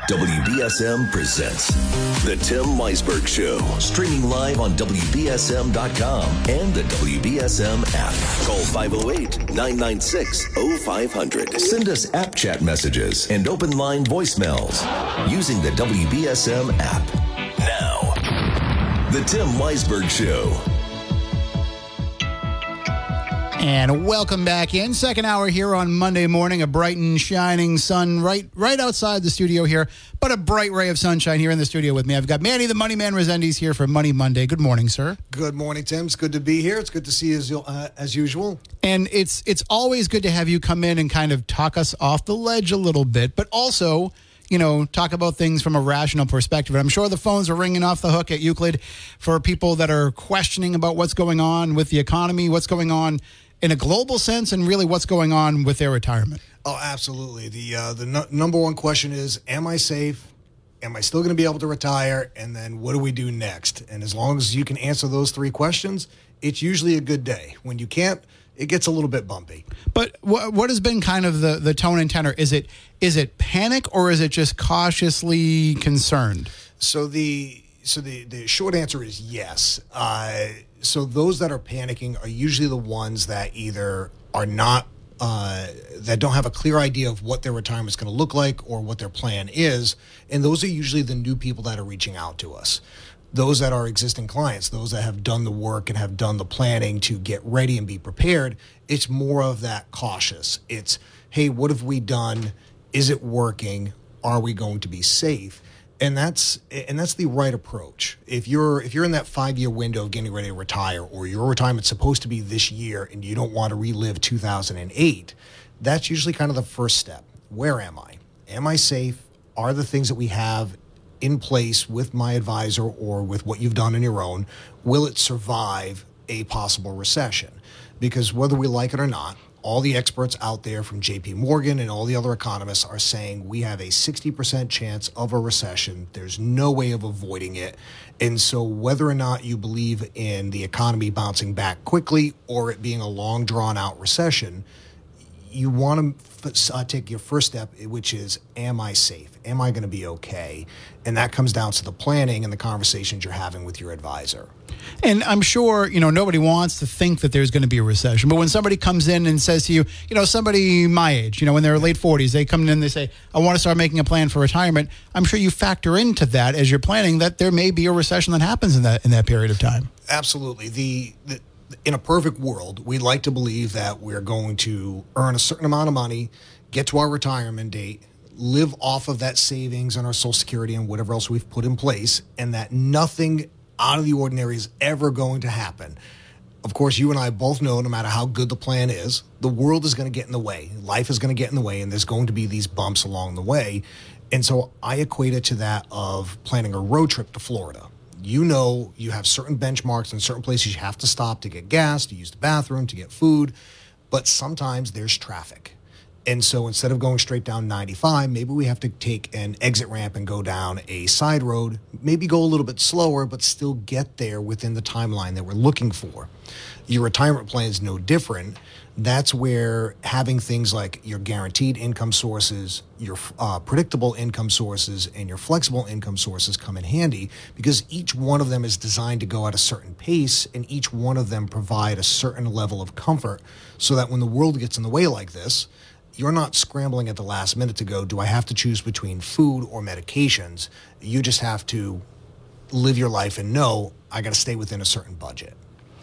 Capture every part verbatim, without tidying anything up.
W B S M presents The Tim Weisberg Show, streaming live on W B S M dot com and the W B S M app. Call five oh eight, nine nine six, oh five hundred. Send us app chat messages and open line voicemails using the W B S M app. Now, The Tim Weisberg Show. And welcome back in. Second hour here on Monday morning. A bright and shining sun right right outside the studio here, but a bright ray of sunshine here in the studio with me. I've got Manny the Money Man Resendiz here for Money Monday. Good morning, sir. Good morning, Tim. It's good to be here. It's good to see you as, uh, as usual. And it's it's always good to have you come in and kind of talk us off the ledge a little bit, but also, you know, talk about things from a rational perspective. And I'm sure the phones are ringing off the hook at Euclid for people that are questioning about what's going on with the economy, what's going on in a global sense, and really what's going on with their retirement. Oh, absolutely. The uh, the no- number one question is, am I safe? Am I still going to be able to retire? And then what do we do next? And as long as you can answer those three questions, it's usually a good day. When you can't, it gets a little bit bumpy. But what what has been kind of the, the tone and tenor? Is it is it panic, or is it just cautiously concerned? So the so the, the short answer is yes. Uh, so those that are panicking are usually the ones that either are not uh, that don't have a clear idea of what their retirement is going to look like or what their plan is, and those are usually the new people that are reaching out to us. Those that are existing clients, those that have done the work and have done the planning to get ready and be prepared, it's more of that cautious. It's, hey, what have we done? Is it working? Are we going to be safe? And that's and that's the right approach. If you're if you're in that five-year window of getting ready to retire, or your retirement's supposed to be this year and you don't want to relive two thousand eight, that's usually kind of the first step. Where am I? Am I safe? Are the things that we have in place with my advisor or with what you've done on your own, will it survive a possible recession? Because whether we like it or not, all the experts out there from J P Morgan and all the other economists are saying we have a sixty percent chance of a recession. There's no way of avoiding it. And so whether or not you believe in the economy bouncing back quickly or it being a long drawn out recession, you want to uh, take your first step, which is, am I safe? Am I going to be okay? And that comes down to the planning and the conversations you're having with your advisor. And I'm sure, you know, nobody wants to think that there's going to be a recession. But when somebody comes in and says to you, you know, somebody my age, you know, when they're late forties, they come in and they say, I want to start making a plan for retirement. I'm sure you factor into that as you're planning that there may be a recession that happens in that in that period of time. Absolutely. The, the In a perfect world, we'd like to believe that we're going to earn a certain amount of money, get to our retirement date, live off of that savings and our Social Security and whatever else we've put in place, and that nothing out of the ordinary is ever going to happen. Of course, you and I both know no matter how good the plan is, the world is going to get in the way. Life is going to get in the way, and there's going to be these bumps along the way. And so I equate it to that of planning a road trip to Florida. You know you have certain benchmarks in certain places you have to stop to get gas, to use the bathroom, to get food, but sometimes there's traffic. And so instead of going straight down ninety-five, maybe we have to take an exit ramp and go down a side road, maybe go a little bit slower, but still get there within the timeline that we're looking for. Your retirement plan is no different. That's where having things like your guaranteed income sources, your uh, predictable income sources, and your flexible income sources come in handy, because each one of them is designed to go at a certain pace, and each one of them provide a certain level of comfort so that when the world gets in the way like this, you're not scrambling at the last minute to go, do I have to choose between food or medications? You just have to live your life and know I got to stay within a certain budget.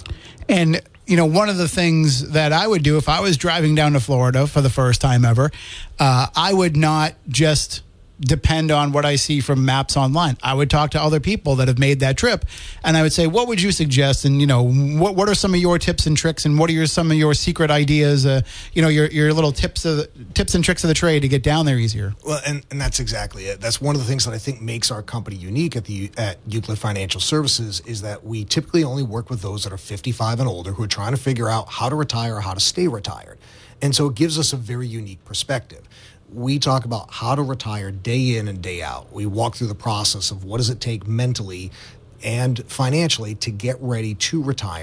And, you know, one of the things that I would do if I was driving down to Florida for the first time ever, uh, I would not just depend on what I see from maps online. I would talk to other people that have made that trip, and I would say, what would you suggest? And, you know, what what are some of your tips and tricks, and what are your, some of your secret ideas, uh, you know, your your little tips of the, tips and tricks of the trade to get down there easier? Well, and, and that's exactly it. That's one of the things that I think makes our company unique at the at Euclid Financial Services, is that we typically only work with those that are fifty-five and older who are trying to figure out how to retire or how to stay retired. And so it gives us a very unique perspective. We talk about how to retire day in and day out. We walk through the process of what does it take mentally and financially to get ready to retire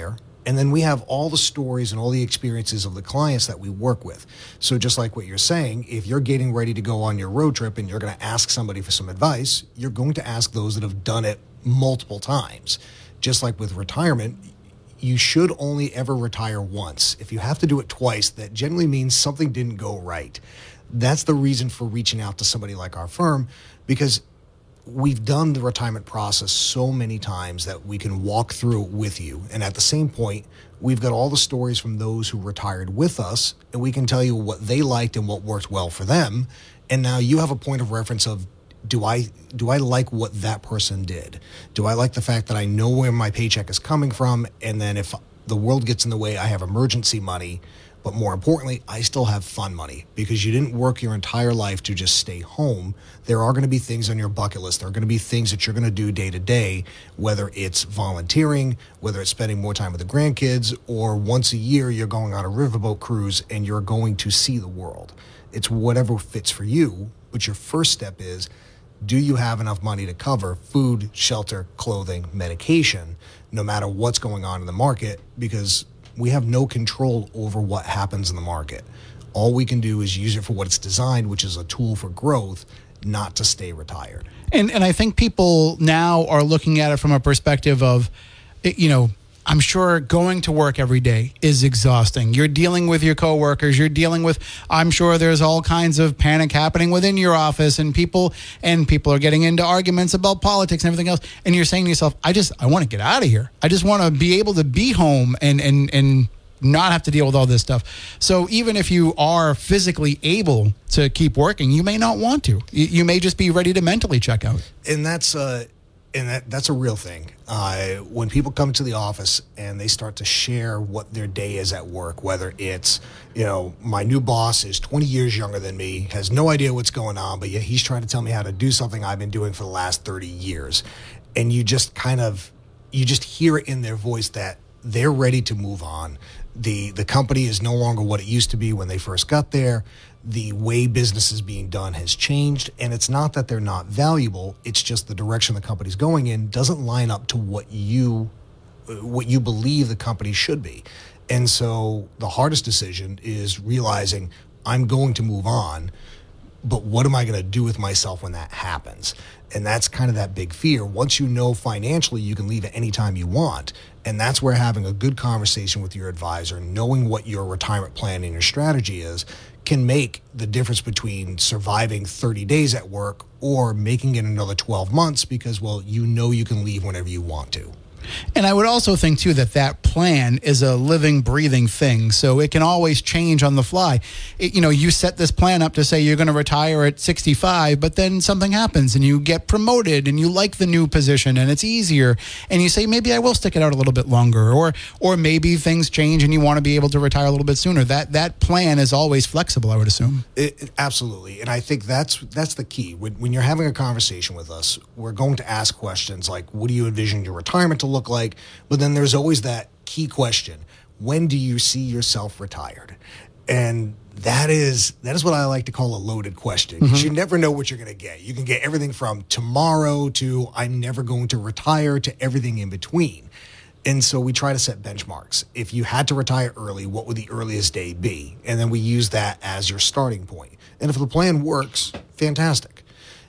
And then we have all the stories and all the experiences of the clients that we work with. So just like what you're saying, if you're getting ready to go on your road trip and you're going to ask somebody for some advice, you're going to ask those that have done it multiple times. Just like with retirement, you should only ever retire once. If you have to do it twice, that generally means something didn't go right. That's the reason for reaching out to somebody like our firm, because we've done the retirement process so many times that we can walk through it with you. And at the same point, we've got all the stories from those who retired with us, and we can tell you what they liked and what worked well for them. And now you have a point of reference of, do I do I like what that person did? Do I like the fact that I know where my paycheck is coming from? And then if the world gets in the way, I have emergency money. But more importantly, I still have fun money, because you didn't work your entire life to just stay home. There are going to be things on your bucket list. There are going to be things that you're going to do day to day, whether it's volunteering, whether it's spending more time with the grandkids, or once a year you're going on a riverboat cruise and you're going to see the world. It's whatever fits for you. But your first step is, do you have enough money to cover food, shelter, clothing, medication, no matter what's going on in the market? Because we have no control over what happens in the market. All we can do is use it for what it's designed, which is a tool for growth, not to stay retired. And and I think people now are looking at it from a perspective of, you know, I'm sure going to work every day is exhausting. You're dealing with your coworkers. You're dealing with, I'm sure there's all kinds of panic happening within your office, and people and people are getting into arguments about politics and everything else. And you're saying to yourself, I just, I want to get out of here. I just want to be able to be home and, and, and not have to deal with all this stuff. So even if you are physically able to keep working, you may not want to. You, you may just be ready to mentally check out. And that's, uh, And that, that's a real thing. Uh, when people come to the office and they start to share what their day is at work, whether it's, you know, my new boss is twenty years younger than me, has no idea what's going on, but yet he's trying to tell me how to do something I've been doing for the last thirty years. And you just kind of, you just hear it in their voice that they're ready to move on. The, the company is no longer what it used to be when they first got there. The way business is being done has changed, and it's not that they're not valuable. It's just the direction the company's going in doesn't line up to what you what you believe the company should be. And so the hardest decision is realizing I'm going to move on, but what am I going to do with myself when that happens? And that's kind of that big fear. Once you know financially you can leave at any time you want, and that's where having a good conversation with your advisor, knowing what your retirement plan and your strategy is, can make the difference between surviving thirty days at work or making it another twelve months because, well, you know you can leave whenever you want to. And I would also think, too, that that plan is a living, breathing thing. So it can always change on the fly. It, you know, you set this plan up to say you're going to retire at sixty-five, but then something happens and you get promoted and you like the new position and it's easier. And you say, maybe I will stick it out a little bit longer. Or or maybe things change and you want to be able to retire a little bit sooner. That that plan is always flexible, I would assume. It, it, absolutely. And I think that's that's the key. When, when you're having a conversation with us, we're going to ask questions like, what do you envision your retirement to look like? But then there's always that key question: when do you see yourself retired? And that is that is what I like to call a loaded question. Mm-hmm. You never know what you're going to get. You can get everything from tomorrow to I'm never going to retire to everything in between. And so we try to set benchmarks. If you had to retire early, what would the earliest day be? And then we use that as your starting point. And if the plan works, fantastic.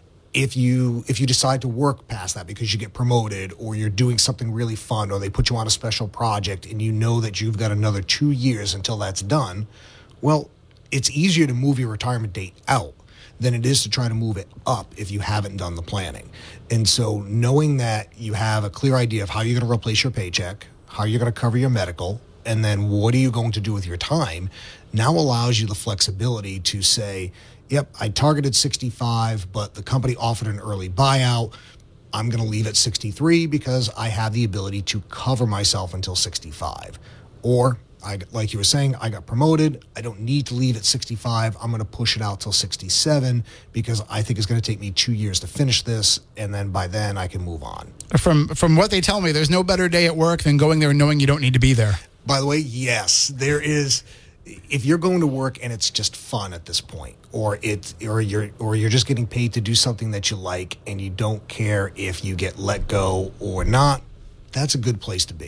If you if you decide to work past that because you get promoted or you're doing something really fun or they put you on a special project and you know that you've got another two years until that's done, well, it's easier to move your retirement date out than it is to try to move it up if you haven't done the planning. And so knowing that you have a clear idea of how you're going to replace your paycheck, how you're going to cover your medical, and then what are you going to do with your time, now allows you the flexibility to say, yep, I targeted sixty-five, but the company offered an early buyout. I'm going to leave at sixty-three because I have the ability to cover myself until sixty-five. Or, I, like you were saying, I got promoted. I don't need to leave at sixty-five. I'm going to push it out till sixty-seven because I think it's going to take me two years to finish this, and then by then I can move on. From from what they tell me, there's no better day at work than going there and knowing you don't need to be there. By the way, yes, there is. If you're going to work and it's just fun at this point, or it, or you're, or you're just getting paid to do something that you like, and you don't care if you get let go or not, that's a good place to be.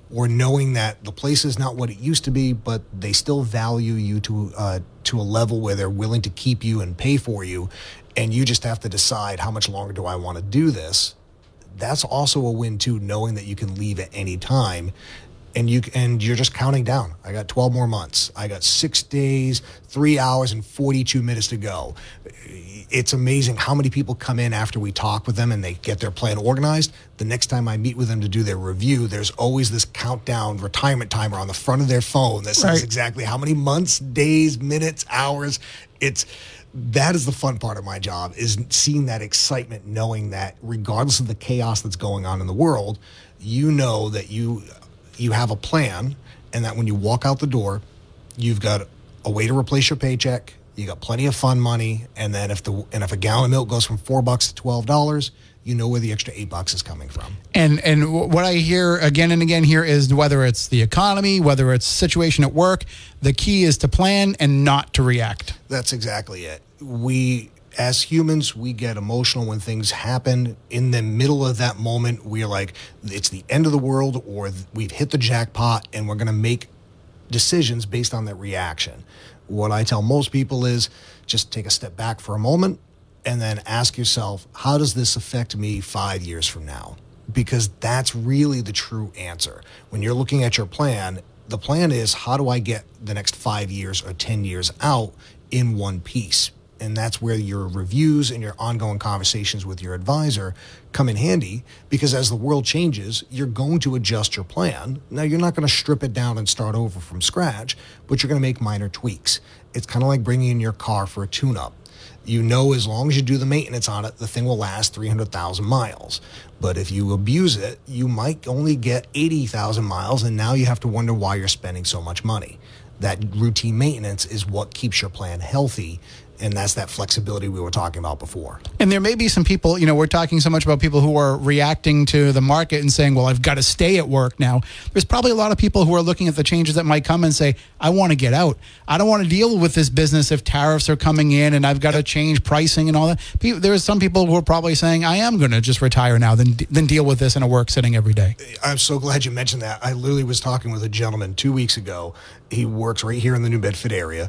or knowing that the place is not what it used to be, but they still value you to uh, to a level where they're willing to keep you and pay for you, and you just have to decide how much longer do I want to do this. That's also a win too, knowing that you can leave at any time, and you and you're just counting down. I got twelve more months. I got six days, three hours, and forty-two minutes to go. It's amazing how many people come in after we talk with them and they get their plan organized. The next time I meet with them to do their review, there's always this countdown retirement timer on the front of their phone that says right. exactly how many months, days, minutes, hours. It's that is the fun part of my job, is seeing that excitement, knowing that regardless of the chaos that's going on in the world, you know that you you have a plan, and that when you walk out the door, you've got a way to replace your paycheck. You got plenty of fun money, and then if the and if a gallon of milk goes from four bucks to twelve dollars, you know where the extra eight bucks is coming from. And and what I hear again and again here is whether it's the economy, whether it's situation at work, the key is to plan and not to react. That's exactly it. We, as humans, we get emotional when things happen. In the middle of that moment, we're like, it's the end of the world, or we've hit the jackpot, and we're going to make decisions based on that reaction. What I tell most people is just take a step back for a moment and then ask yourself, how does this affect me five years from now? Because that's really the true answer. When you're looking at your plan, the plan is, how do I get the next five years or ten years out in one piece? And that's where your reviews and your ongoing conversations with your advisor come in handy, because as the world changes, you're going to adjust your plan. Now, you're not going to strip it down and start over from scratch, but you're going to make minor tweaks. It's kind of like bringing in your car for a tune-up. You know, as long as you do the maintenance on it, the thing will last three hundred thousand miles. But if you abuse it, you might only get eighty thousand miles, and now you have to wonder why you're spending so much money. That routine maintenance is what keeps your plan healthy, and that's that flexibility we were talking about before. And there may be some people, you know, we're talking so much about people who are reacting to the market and saying, well, I've got to stay at work now. There's probably a lot of people who are looking at the changes that might come and say, I want to get out. I don't want to deal with this business if tariffs are coming in and I've got to change pricing and all that. There are some people who are probably saying, I am going to just retire now than, than deal with this in a work sitting every day. I'm so glad you mentioned that. I literally was talking with a gentleman two weeks ago. He works right here in the New Bedford area,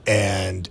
and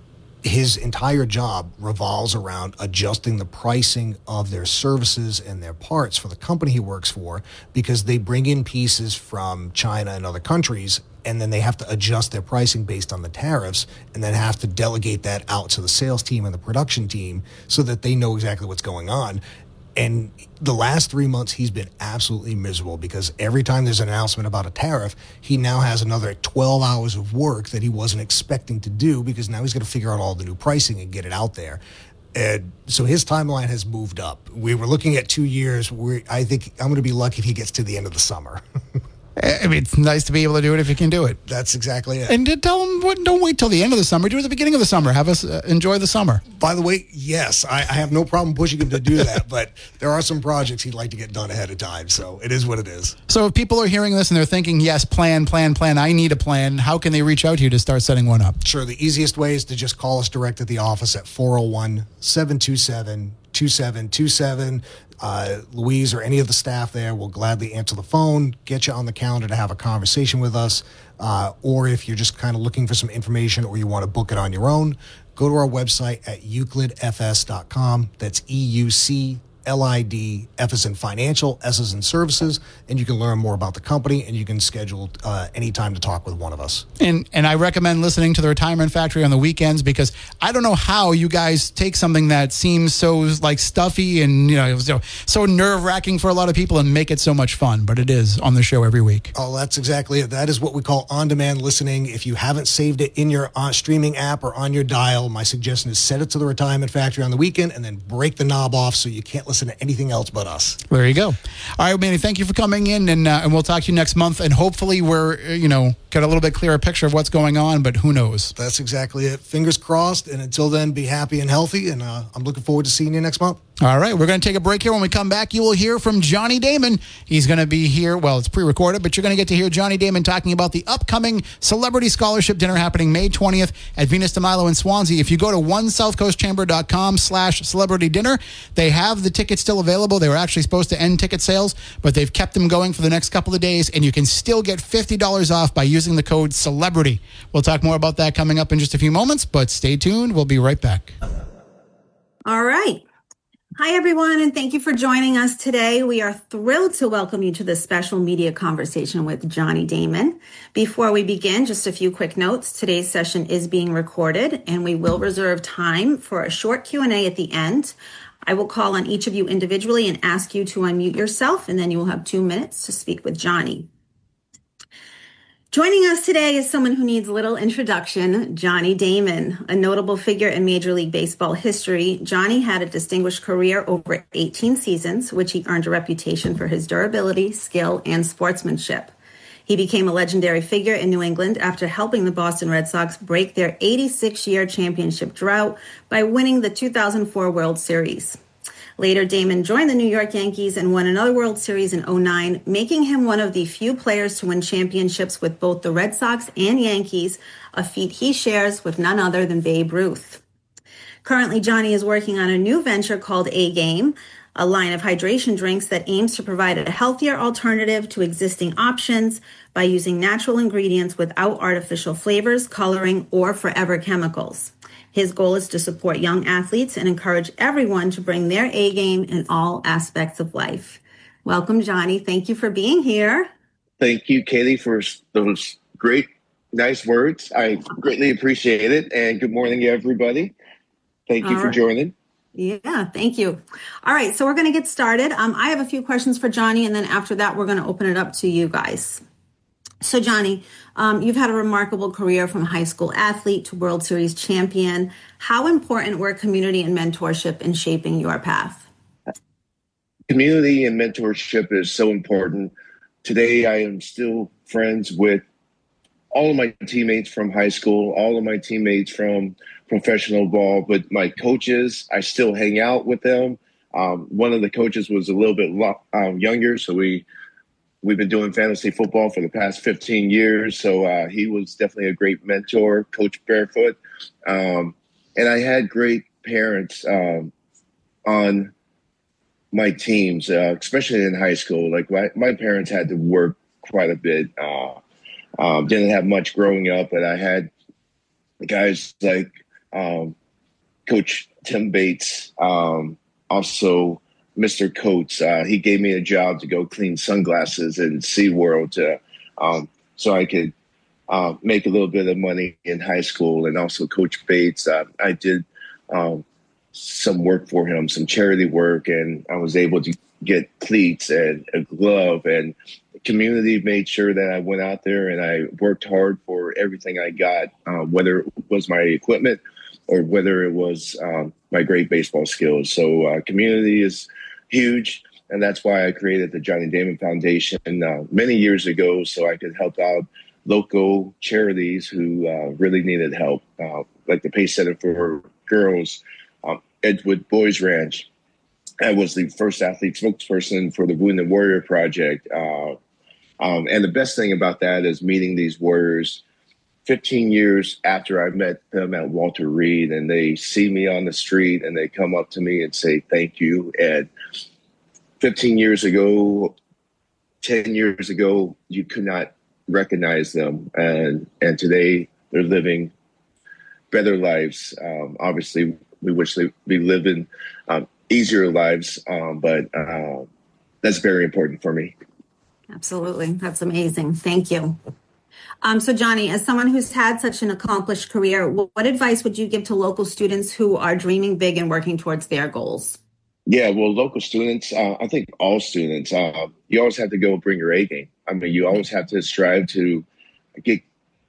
his entire job revolves around adjusting the pricing of their services and their parts for the company he works for, because they bring in pieces from China and other countries, and then they have to adjust their pricing based on the tariffs, and then have to delegate that out to the sales team and the production team so that they know exactly what's going on. And the last three months, he's been absolutely miserable, because every time there's an announcement about a tariff, he now has another twelve hours of work that he wasn't expecting to do, because now he's going to figure out all the new pricing and get it out there. And so his timeline has moved up. We were looking at two years. We're, I think I'm going to be lucky if he gets to the end of the summer. I mean, it's nice to be able to do it if you can do it. That's exactly it. And to tell them, what, don't wait till the end of the summer. Do it at the beginning of the summer. Have us uh, enjoy the summer. By the way, yes, I, I have no problem pushing him to do that, but there are some projects he'd like to get done ahead of time, so it is what it is. So if people are hearing this and they're thinking, yes, plan, plan, plan, I need a plan, how can they reach out to you to start setting one up? Sure, the easiest way is to just call us direct at the office at four oh one, seven two seven, two seven two seven. Uh, Louise or any of the staff there will gladly answer the phone, get you on the calendar to have a conversation with us. Uh, or if you're just kind of looking for some information or you want to book it on your own, go to our website at euclid f s dot com. That's E U C L I D, F as in financial, S as in services, and you can learn more about the company, and you can schedule uh, any time to talk with one of us. And and I recommend listening to the Retirement Factory on the weekends, because I don't know how you guys take something that seems so like stuffy and you know so, so nerve wracking for a lot of people and make it so much fun. But it is on the show every week. Oh, that's exactly it. That is what we call on-demand listening. If you haven't saved it in your uh, streaming app or on your dial, my suggestion is set it to the Retirement Factory on the weekend and then break the knob off so you can't listen to anything else but us. There you go. All right, Manny, thank you for coming in, and uh, and we'll talk to you next month, and hopefully we're, you know, get a little bit clearer picture of what's going on, but who knows? That's exactly it. Fingers crossed, and until then, be happy and healthy, and uh, I'm looking forward to seeing you next month. All right, we're going to take a break here. When we come back, you will hear from Johnny Damon. He's going to be here. Well, it's pre-recorded, but you're going to get to hear Johnny Damon talking about the upcoming Celebrity Scholarship Dinner happening May twentieth at Venus de Milo in Swansea. If you go to one south coast chamber dot com slash celebrity dinner, they have the tickets still available. They were actually supposed to end ticket sales, but they've kept them going for the next couple of days, and you can still get fifty dollars off by using the code CELEBRITY. We'll talk more about that coming up in just a few moments, but stay tuned. We'll be right back. All right. Hi, everyone, and thank you for joining us today. We are thrilled to welcome you to this special media conversation with Johnny Damon. Before we begin, just a few quick notes. Today's session is being recorded, and we will reserve time for a short Q and A at the end. I will call on each of you individually and ask you to unmute yourself, and then you will have two minutes to speak with Johnny. Joining us today is someone who needs little introduction, Johnny Damon. A notable figure in Major League Baseball history, Johnny had a distinguished career over eighteen seasons, which he earned a reputation for his durability, skill, and sportsmanship. He became a legendary figure in New England after helping the Boston Red Sox break their eighty-six-year championship drought by winning the two thousand four World Series. Later, Damon joined the New York Yankees and won another World Series in oh nine, making him one of the few players to win championships with both the Red Sox and Yankees, a feat he shares with none other than Babe Ruth. Currently, Johnny is working on a new venture called A-Game, a line of hydration drinks that aims to provide a healthier alternative to existing options by using natural ingredients without artificial flavors, coloring, or forever chemicals. His goal is to support young athletes and encourage everyone to bring their A game in all aspects of life. Welcome, Johnny. Thank you for being here. Thank you, Katie, for those great, nice words. I greatly appreciate it. And good morning, everybody. Thank you all for right. joining. Yeah, thank you. All right, so we're going to get started. Um, I have a few questions for Johnny, and then after that, we're going to open it up to you guys. So, Johnny, um, you've had a remarkable career from high school athlete to World Series champion. How important were community and mentorship in shaping your path? Community and mentorship is so important. Today, I am still friends with all of my teammates from high school, all of my teammates from professional ball, but my coaches, I still hang out with them. Um, one of the coaches was a little bit lo- um, younger, so we We've been doing fantasy football for the past fifteen years. So uh, he was definitely a great mentor, Coach Barefoot. Um, and I had great parents um, on my teams, uh, especially in high school. Like my, my parents had to work quite a bit. Uh, um, didn't have much growing up, but I had guys like um, Coach Tim Bates, um, also Mister Coates. Uh, he gave me a job to go clean sunglasses in SeaWorld to, um, so I could uh, make a little bit of money in high school. And also Coach Bates, uh, I did um, some work for him, some charity work, and I was able to get cleats and a glove. And the community made sure that I went out there and I worked hard for everything I got, uh, whether it was my equipment or whether it was um, my great baseball skills. So uh, community is huge, and that's why I created the Johnny Damon Foundation uh, many years ago, so I could help out local charities who uh, really needed help, uh, like the Pace Center for Girls, um, Edgewood Boys Ranch. I was the first athlete spokesperson for the Wounded Warrior Project. Uh, um, and the best thing about that is meeting these warriors fifteen years after I met them at Walter Reed, and they see me on the street and they come up to me and say, thank you. And fifteen years ago, ten years ago, you could not recognize them. And, and today they're living better lives. Um, obviously, we wish they be living um, easier lives, um, but uh, that's very important for me. Absolutely. That's amazing. Thank you. Um, so, Johnny, as someone who's had such an accomplished career, what advice would you give to local students who are dreaming big and working towards their goals? Yeah, well, local students, uh, I think all students, uh, you always have to go bring your A game. I mean, you always have to strive to get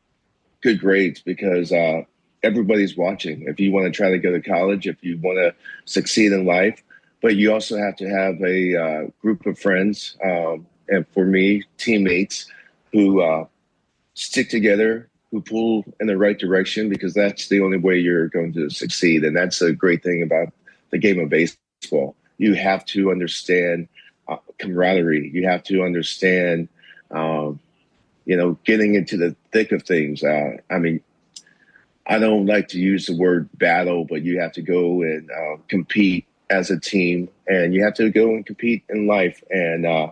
good grades because uh, everybody's watching. If you want to try to go to college, if you want to succeed in life, but you also have to have a uh, group of friends, um, and for me, teammates who uh, stick together, who pull in the right direction, because that's the only way you're going to succeed. And that's a great thing about the game of baseball. you have to understand uh, camaraderie. You have to understand, um, you know, getting into the thick of things. Uh, I mean, I don't like to use the word battle, but you have to go and uh, compete as a team, and you have to go and compete in life. And uh,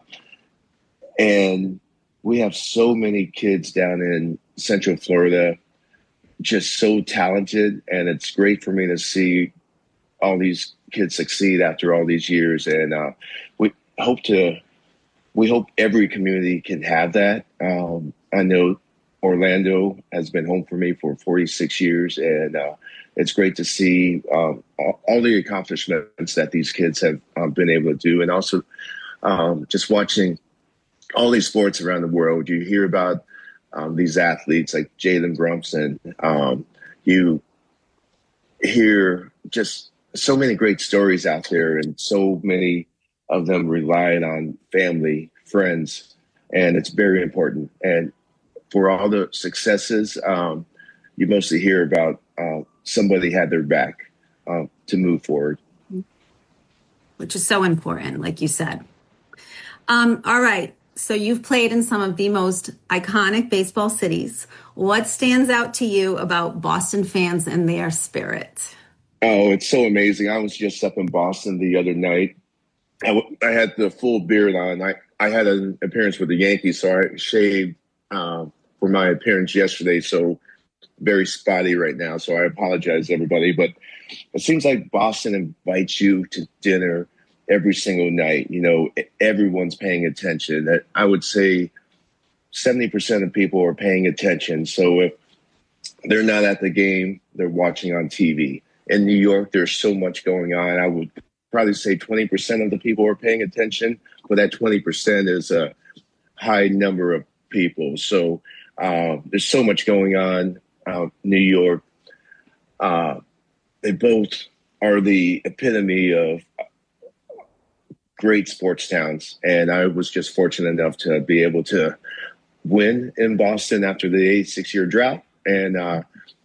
and we have so many kids down in Central Florida, just so talented, and it's great for me to see all these kids succeed after all these years. And uh, we hope to, we hope every community can have that. Um, I know Orlando has been home for me for forty-six years, and uh, it's great to see um, all, all the accomplishments that these kids have um, been able to do. And also um, just watching all these sports around the world. You hear about um, these athletes like Jalen Brunson. Um, you hear just so many great stories out there, and so many of them relying on family, friends, and it's very important. And for all the successes, um, you mostly hear about uh, somebody had their back uh, to move forward. Which is so important, like you said. Um, all right. So you've played in some of the most iconic baseball cities. What stands out to you about Boston fans and their spirit? Oh, it's so amazing. I was just up in Boston the other night. I, w- I had the full beard on. I, I had an appearance with the Yankees, so I shaved um, for my appearance yesterday. So very spotty right now. So I apologize, everybody. But it seems like Boston invites you to dinner every single night. You know, everyone's paying attention. I would say seventy percent of people are paying attention. So if they're not at the game, they're watching on T V. In New York, there's so much going on. I would probably say twenty percent of the people are paying attention, but that twenty percent is a high number of people. So uh, there's so much going on. Uh, New York, uh, they both are the epitome of great sports towns. And I was just fortunate enough to be able to win in Boston after the eighty-six year drought. And uh,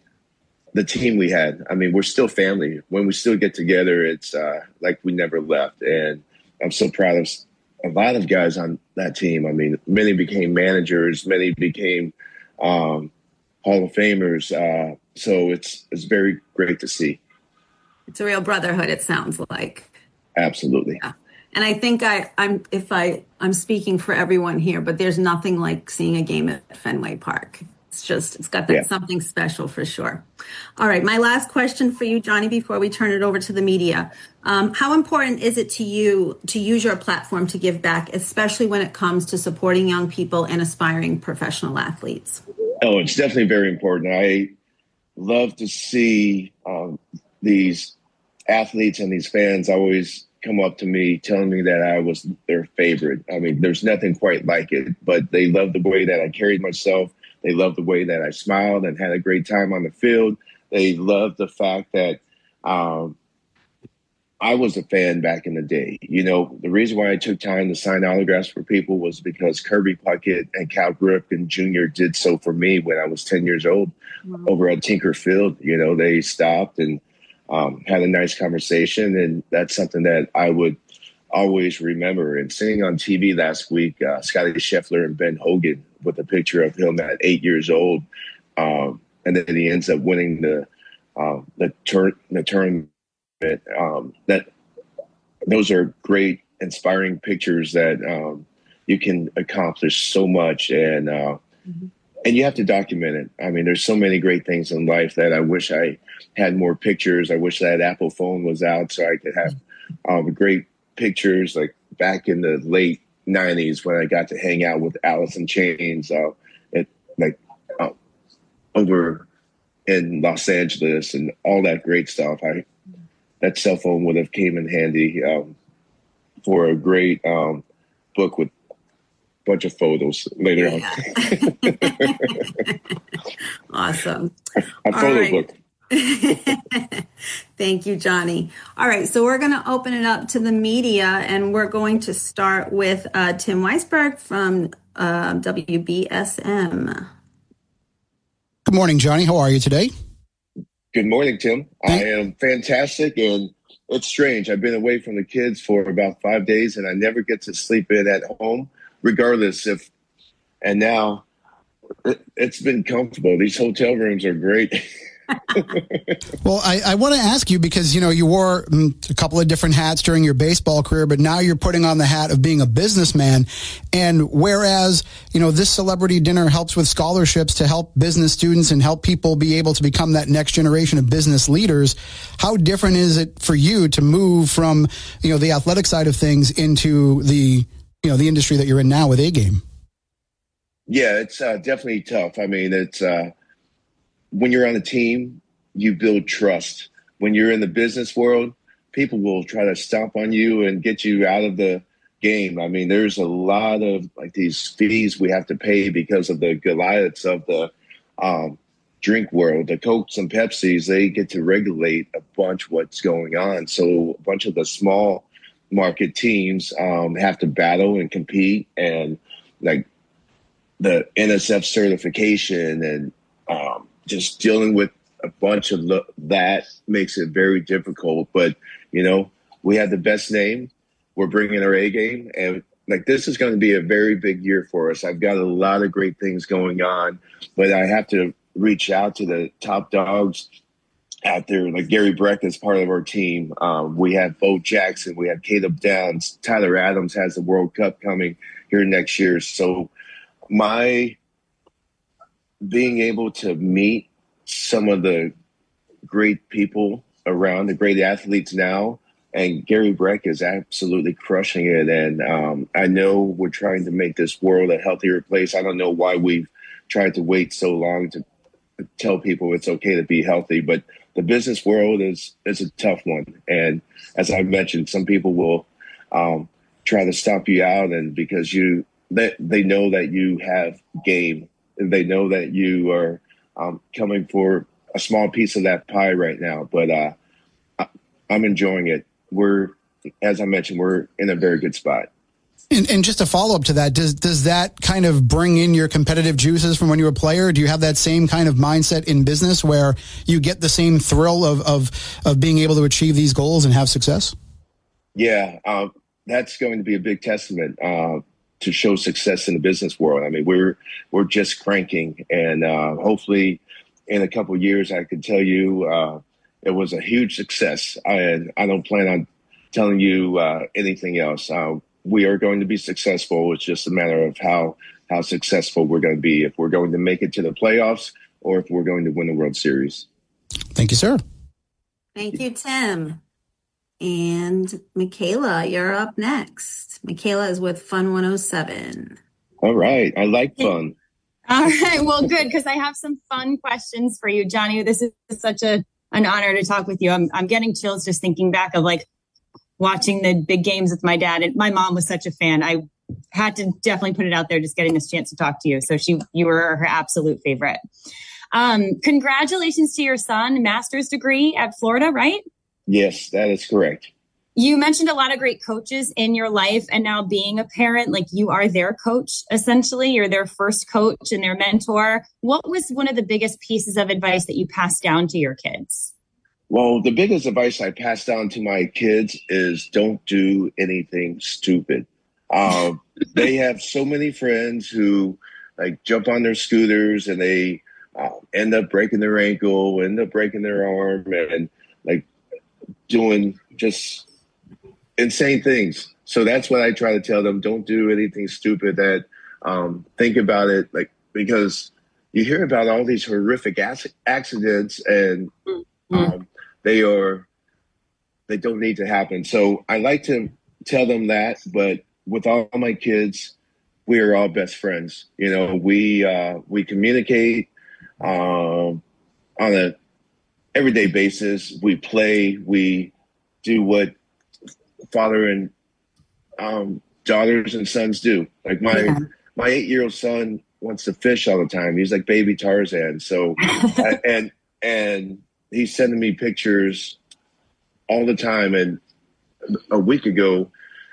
the team we had, I mean, we're still family. When we still get together, it's uh, like we never left. And I'm so proud of a lot of guys on that team. I mean, many became managers, many became um, Hall of Famers. Uh, so it's it's very great to see. It's a real brotherhood, it sounds like. Absolutely. Yeah. And I think I, I'm if I I'm speaking for everyone here, but there's nothing like seeing a game at Fenway Park. It's just it's got that Yeah. something special for sure. All right, my last question for you, Johnny, before we turn it over to the media. Um, how important is it to you to use your platform to give back, especially when it comes to supporting young people and aspiring professional athletes? Oh, it's definitely very important. I love to see um, these athletes and these fans always come up to me telling me that I was their favorite. I mean, there's nothing quite like it, but they love the way that I carried myself. They love the way that I smiled and had a great time on the field. They love the fact that um, I was a fan back in the day. You know, the reason why I took time to sign autographs for people was because Kirby Puckett and Cal Ripken Junior did so for me when I was ten years old mm-hmm. over at Tinker Field. You know, they stopped and um, had a nice conversation, and that's something that I would always remember. And seeing on T V last week, uh, Scotty Scheffler and Ben Hogan with a picture of him at eight years old, um, and then he ends up winning the uh, the, tur- the tournament. Um, that those are great, inspiring pictures that um, you can accomplish so much, and uh, mm-hmm. and you have to document it. I mean, there's so many great things in life that I wish I had more pictures. I wish that Apple phone was out so I could have um, great pictures, like back in the late nineties when I got to hang out with Alice in Chains, uh, at, like uh, over in Los Angeles and all that great stuff. I that cell phone would have came in handy um, for a great um, book with a bunch of photos later yeah. on. Awesome. A, a photo right. book. Thank you, Johnny. All right, so we're going to open it up to the media, and we're going to start with uh, Tim Weisberg from uh, W B S M. Good morning, Johnny. How are you today? Good morning, Tim. I am fantastic, and it's strange. I've been away from the kids for about five days, and I never get to sleep in at home, regardless if. And now it, it's been comfortable. These hotel rooms are great. Well, I, I want to ask you because, you know, you wore mm, a couple of different hats during your baseball career, but now you're putting on the hat of being a businessman. And whereas, you know, this celebrity dinner helps with scholarships to help business students and help people be able to become that next generation of business leaders, how different is it for you to move from, you know, the athletic side of things into the, you know, the industry that you're in now with A-Game? Yeah, it's uh, definitely tough. I mean, it's, uh, when you're on a team, you build trust. When you're in the business world, people will try to stomp on you and get you out of the game. I mean, there's a lot of like these fees we have to pay because of the Goliaths of the um, drink world. The Cokes and Pepsis, they get to regulate a bunch what's going on. So a bunch of the small market teams um, have to battle and compete, and like the N S F certification and um, just dealing with a bunch of lo- that makes it very difficult. But, you know, we have the best name. We're bringing our A game. And, like, this is going to be a very big year for us. I've got a lot of great things going on, but I have to reach out to the top dogs out there. Like Gary Breck is part of our team. Um, we have Bo Jackson. We have Caleb Downs. Tyler Adams has the World Cup coming here next year. So my – being able to meet some of the great people around, the great athletes now, and Gary Breck is absolutely crushing it. And um, I know we're trying to make this world a healthier place. I don't know why we've tried to wait so long to tell people it's okay to be healthy, but the business world is, is a tough one. And as I mentioned, some people will um, try to stomp you out, and because you, they, they know that you have game. They know that you are um, coming for a small piece of that pie right now, but uh, I, I'm enjoying it. We're, as I mentioned, we're in a very good spot. And, and just a follow up to that, does does that kind of bring in your competitive juices from when you were a player? Do you have that same kind of mindset in business where you get the same thrill of of, of being able to achieve these goals and have success? Yeah, uh, that's going to be a big testament. Uh, to show success in the business world. I mean, we're we're just cranking, and uh, hopefully in a couple of years, I can tell you uh, it was a huge success. And I don't plan on telling you uh, anything else. Uh, we are going to be successful. It's just a matter of how how successful we're going to be, if we're going to make it to the playoffs or if we're going to win the World Series. Thank you, sir. Thank you, Tim. And Michaela, you're up next. Michaela is with Fun one oh seven. All right. I like fun. All right. Well, good, because I have some fun questions for you, Johnny. This is such a an honor to talk with you. I'm I'm getting chills just thinking back of like watching the big games with my dad. And my mom was such a fan. I had to definitely put it out there just getting this chance to talk to you. So she you were her absolute favorite. Um, congratulations to your son, master's degree at Florida, right? Yes, that is correct. You mentioned a lot of great coaches in your life, and now being a parent, like you are their coach, essentially. You're their first coach and their mentor. What was one of the biggest pieces of advice that you passed down to your kids? Well, the biggest advice I passed down to my kids is don't do anything stupid. Um, they have so many friends who like jump on their scooters and they uh, end up breaking their ankle, end up breaking their arm, and like doing just insane things. So that's what I try to tell them. Don't do anything stupid. That um, think about it, like, because you hear about all these horrific ac- accidents and um, they are, they don't need to happen. So I like to tell them that, but with all my kids, we are all best friends. You know, we, uh, we communicate um, on a everyday basis. We play, we do what father and um, daughters and sons do. Like my, yeah. my eight-year-old son wants to fish all the time. He's like baby Tarzan. So, and, and he's sending me pictures all the time. And a week ago,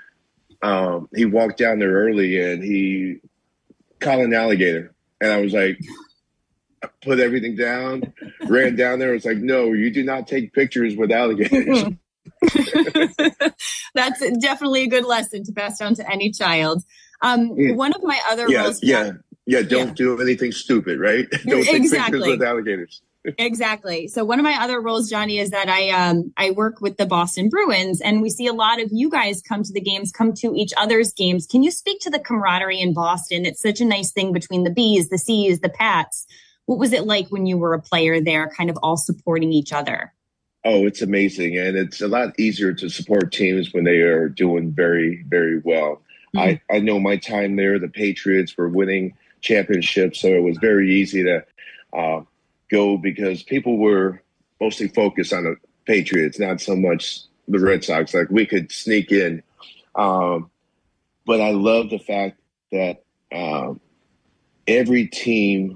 um, he walked down there early and he caught an alligator. And I was like, I put everything down, ran down there. I was like, no, you do not take pictures with alligators. That's definitely a good lesson to pass down to any child. Um, yeah. One of my other yeah, roles. Yeah, yeah. Don't yeah. do anything stupid, right? Don't take exactly. pictures with alligators. Exactly. So one of my other roles, Johnny, is that I um I work with the Boston Bruins, and we see a lot of you guys come to the games, come to each other's games. Can you speak to the camaraderie in Boston? It's such a nice thing between the B's, the C's, the Pats. What was it like when you were a player there, kind of all supporting each other? Oh, it's amazing. And it's a lot easier to support teams when they are doing very, very well. Mm-hmm. I, I know my time there, the Patriots were winning championships, so it was very easy to uh, go because people were mostly focused on the Patriots, not so much the Red Sox. Like we could sneak in. Um, but I love the fact that um, every team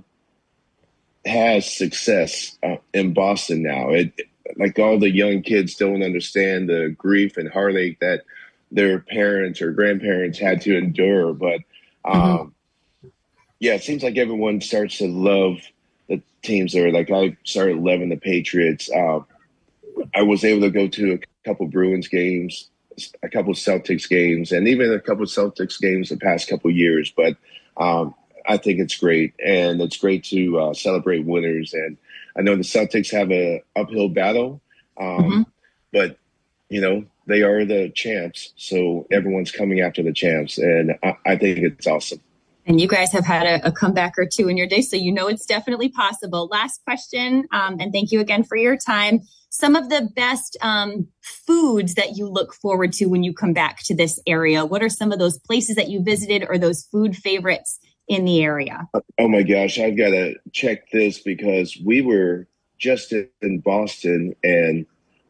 has success uh, in Boston now. It, like all the young kids don't understand the grief and heartache that their parents or grandparents had to endure. But um, mm-hmm. yeah, it seems like everyone starts to love the teams there. Like I started loving the Patriots. Uh, I was able to go to a couple Bruins games, a couple Celtics games, and even a couple Celtics games the past couple years. But um, I think it's great, and it's great to uh, celebrate winners. And I know the Celtics have a uphill battle, um, mm-hmm. but you know they are the champs, so everyone's coming after the champs, and I, I think it's awesome. And you guys have had a, a comeback or two in your day, so you know it's definitely possible. Last question, um, and thank you again for your time. Some of the best um, foods that you look forward to when you come back to this area. What are some of those places that you visited or those food favorites in the area? Oh my gosh, I've got to check this because we were just in Boston and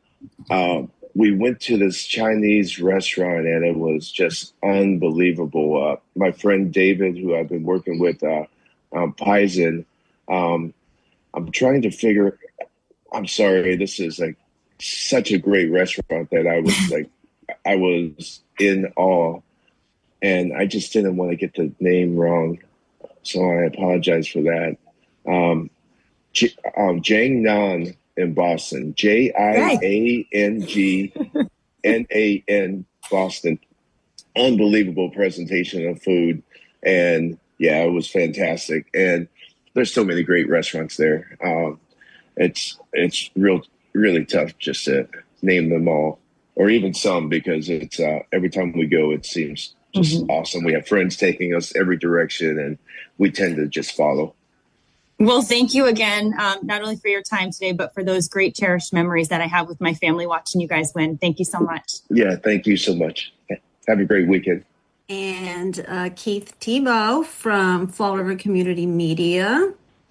um, we went to this Chinese restaurant and it was just unbelievable. Uh, my friend David, who I've been working with, uh, um, Paisan, um, I'm trying to figure, I'm sorry, this is like such a great restaurant that I was like, I was in awe and I just didn't want to get the name wrong. So I apologize for that. Um, J- um, Jiangnan in Boston, J I A N G N A N Boston. Unbelievable presentation of food. And yeah, it was fantastic. And there's so many great restaurants there. Um, it's it's real really tough just to name them all, or even some, because it's uh, every time we go, it seems just mm-hmm. awesome. We have friends taking us every direction, and we tend to just follow. Well, thank you again, um, not only for your time today, but for those great cherished memories that I have with my family watching you guys win. Thank you so much. Yeah, thank you so much. Have a great weekend. And uh, Keith Tebow from Fall River Community Media.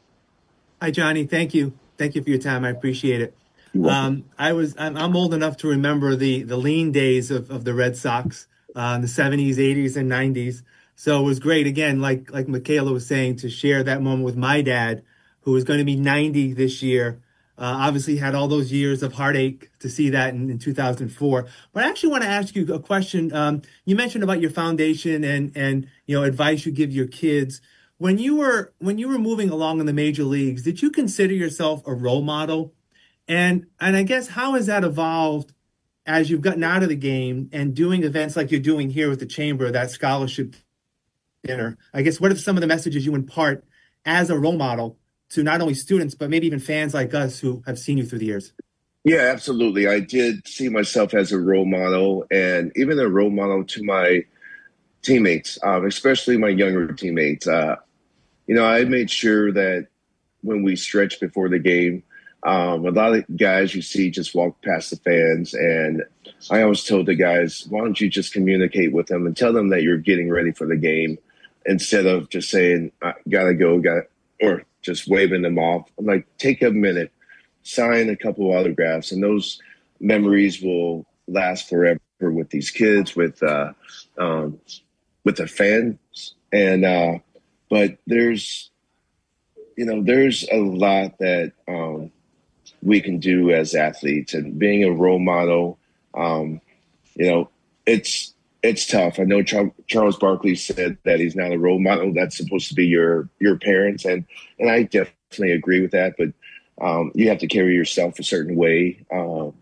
Hi, Johnny. Thank you. Thank you for your time. I appreciate it. Um, I was I'm, I'm old enough to remember the the lean days of, of the Red Sox uh, in the seventies, eighties, and nineties. So it was great, again, like like Michaela was saying, to share that moment with my dad, who is going to be ninety this year. Uh, obviously had all those years of heartache to see that in, in two thousand four. But I actually want to ask you a question. Um, you mentioned about your foundation and and you know advice you give your kids. When you were when you were moving along in the major leagues, did you consider yourself a role model? And and I guess how has that evolved as you've gotten out of the game and doing events like you're doing here with the Chamber, that scholarship dinner? I guess what are some of the messages you impart as a role model to not only students, but maybe even fans like us who have seen you through the years? Yeah, absolutely. I did see myself as a role model, and even a role model to my teammates, um, especially my younger teammates. Uh, you know, I made sure that when we stretched before the game, Um, a lot of guys you see just walk past the fans, and I always told the guys, why don't you just communicate with them and tell them that you're getting ready for the game instead of just saying, I gotta go, got or just waving them off. I'm like, take a minute, sign a couple of autographs, and those memories will last forever with these kids, with uh, um, with the fans. And uh, but there's, you know, there's a lot that um, we can do as athletes, and being a role model, um, you know, it's it's tough. I know Char- Charles Barkley said that he's not a role model. That's supposed to be your your parents, and and I definitely agree with that. But um, you have to carry yourself a certain way, um,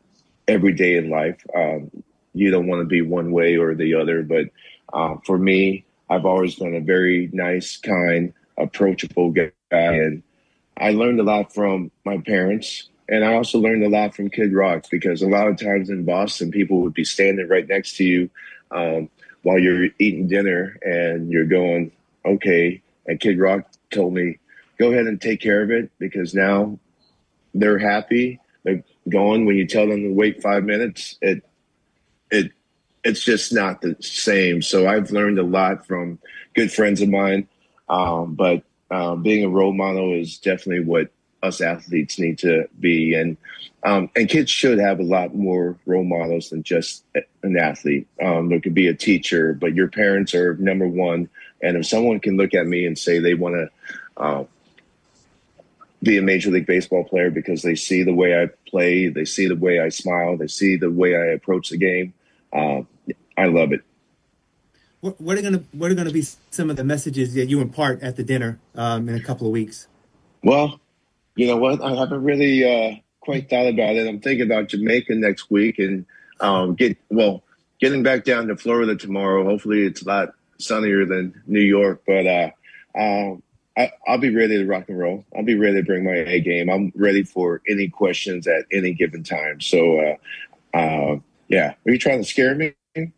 every day in life. Um, you don't want to be one way or the other, but uh, for me, I've always been a very nice, kind, approachable guy, and I learned a lot from my parents. And I also learned a lot from Kid Rock, because a lot of times in Boston, people would be standing right next to you um, while you're eating dinner, and you're going, okay. And Kid Rock told me, go ahead and take care of it, because now they're happy. They're going. When you tell them to wait five minutes, it it it's just not the same. So I've learned a lot from good friends of mine. Um, but um, being a role model is definitely what us athletes need to be, and um, and kids should have a lot more role models than just an athlete. Um, there could be a teacher, but your parents are number one. And if someone can look at me and say they want to uh, be a Major League Baseball player because they see the way I play, they see the way I smile, they see the way I approach the game, uh, I love it. What, what are going to what are going to be some of the messages that you impart at the dinner um, in a couple of weeks? Well, you know what? I haven't really uh, quite thought about it. I'm thinking about Jamaica next week, and um, get well, getting back down to Florida tomorrow. Hopefully, it's a lot sunnier than New York, but uh, uh, I, I'll be ready to rock and roll. I'll be ready to bring my A game. I'm ready for any questions at any given time. So, uh, uh, yeah, are you trying to scare me?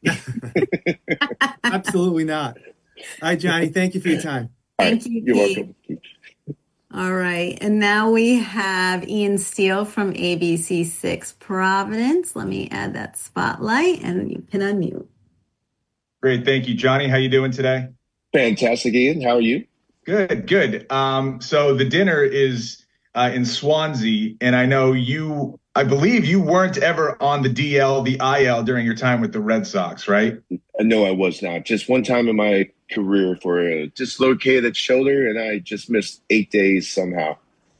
Absolutely not. All right, Johnny, thank you for your time. Thank right, you. You're Pete. welcome. All right. And now we have Ian Steele from A B C six Providence. Let me add that spotlight and you can unmute. Great. Thank you, Johnny. How you doing today? Fantastic, Ian. How are you? Good, good. Um, so the dinner is uh, in Swansea, and I know you, I believe you weren't ever on the D L, the I L during your time with the Red Sox, right? No, I was not. Just one time in my career for a dislocated shoulder, and I just missed eight days somehow.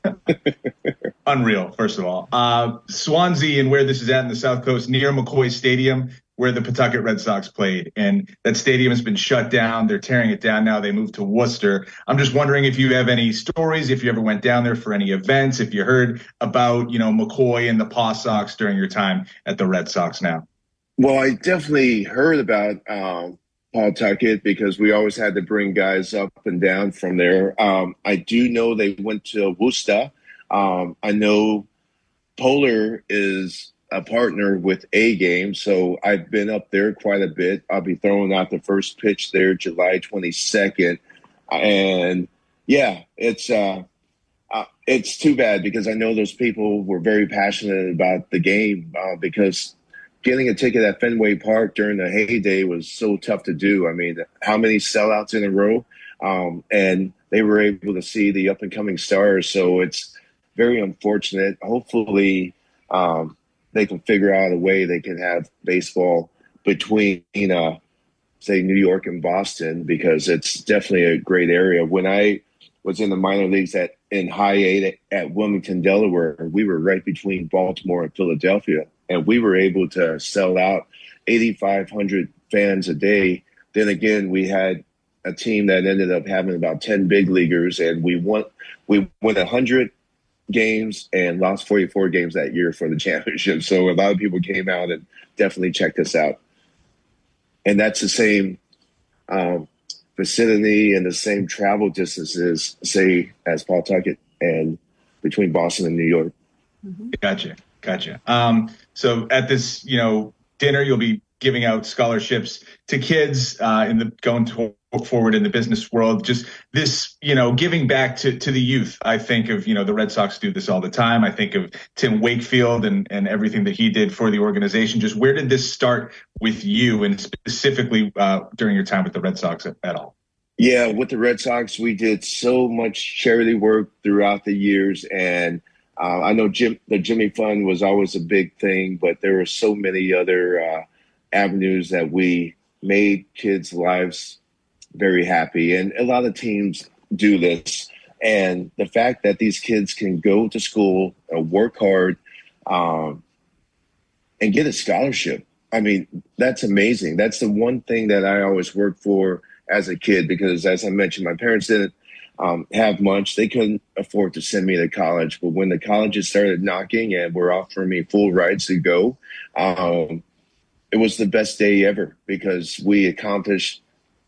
Unreal, first of all. Uh, Swansea, and where this is at in the South Coast, near McCoy Stadium, where the Pawtucket Red Sox played. And that stadium has been shut down. They're tearing it down now. They moved to Worcester. I'm just wondering if you have any stories, if you ever went down there for any events, if you heard about, you know, McCoy and the Paw Sox during your time at the Red Sox now. Well, I definitely heard about um, Pawtucket because we always had to bring guys up and down from there. Um, I do know they went to Worcester. Um, I know Polar is a partner with A Game, so I've been up there quite a bit. I'll be throwing out the first pitch there July twenty-second. And yeah, it's uh, uh, it's too bad because I know those people were very passionate about the game uh, because getting a ticket at Fenway Park during the heyday was so tough to do. I mean, how many sellouts in a row? Um, and they were able to see the up-and-coming stars, so it's very unfortunate. Hopefully um, they can figure out a way they can have baseball between, uh, say, New York and Boston because it's definitely a great area. When I was in the minor leagues at in high eight at, at Wilmington, Delaware, we were right between Baltimore and Philadelphia, and we were able to sell out eighty-five hundred fans a day. Then again, we had a team that ended up having about ten big leaguers, and we won we won one hundred games and lost forty-four games that year for the championship. So a lot of people came out and definitely checked us out. And that's the same um, vicinity and the same travel distances, say, as Pawtucket and between Boston and New York. Mm-hmm. Gotcha. Gotcha. Um, so at this, you know, dinner, you'll be giving out scholarships to kids uh, in the going to forward in the business world. Just this, you know, giving back to, to the youth. I think of, you know, the Red Sox do this all the time. I think of Tim Wakefield and, and everything that he did for the organization. Just where did this start with you and specifically uh, during your time with the Red Sox at, at all? Yeah, with the Red Sox, we did so much charity work throughout the years. And uh, I know Jim, the Jimmy Fund was always a big thing, but there were so many other uh, avenues that we made kids' lives very happy. And a lot of teams do this. And the fact that these kids can go to school, uh, work hard, um, and get a scholarship. I mean, that's amazing. That's the one thing that I always worked for as a kid, because as I mentioned, my parents didn't um, have much. They couldn't afford to send me to college. But when the colleges started knocking and were offering me full rides to go, um, it was the best day ever because we accomplished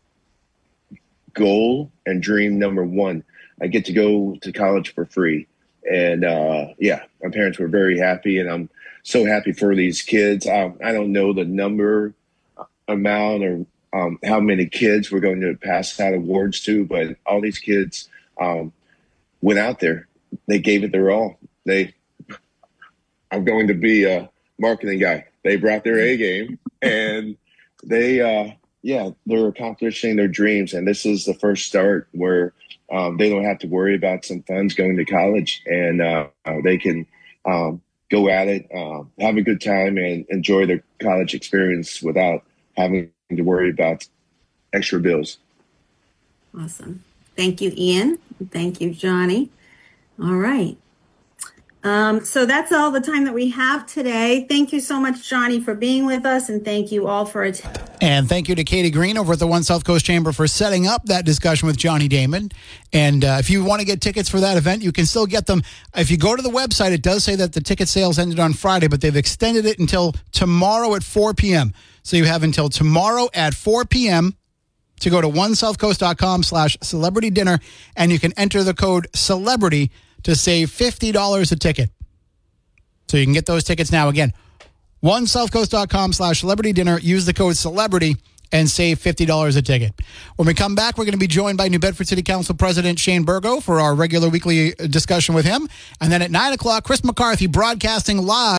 goal and dream number one. I get to go to college for free. And, uh, yeah, my parents were very happy, and I'm so happy for these kids. Um, I don't know the number, uh, amount, or um, how many kids we're going to pass out awards to, but all these kids um, went out there. They gave it their all. They, I'm going to be a marketing guy. They brought their A game, and they, uh, yeah, they're accomplishing their dreams. And this is the first start where um, they don't have to worry about some funds going to college, and uh, they can um, go at it, uh, have a good time, and enjoy their college experience without having to worry about extra bills. Awesome. Thank you, Ian. Thank you, Johnny. All right. Um, so that's all the time that we have today. Thank you so much, Johnny, for being with us, and thank you all for attending. And thank you to Katie Green over at the One South Coast Chamber for setting up that discussion with Johnny Damon. And uh, if you want to get tickets for that event, you can still get them. If you go to the website, it does say that the ticket sales ended on Friday, but they've extended it until tomorrow at four p.m. So you have until tomorrow at four p.m. to go to onesouthcoast.com slash celebrity dinner, and you can enter the code celebrity to save fifty dollars a ticket. So you can get those tickets now. Again, onesouthcoast.com slash celebrity dinner. Use the code celebrity and save fifty dollars a ticket. When we come back, we're going to be joined by New Bedford City Council President Shane Burgo for our regular weekly discussion with him. And then at nine o'clock, Chris McCarthy broadcasting live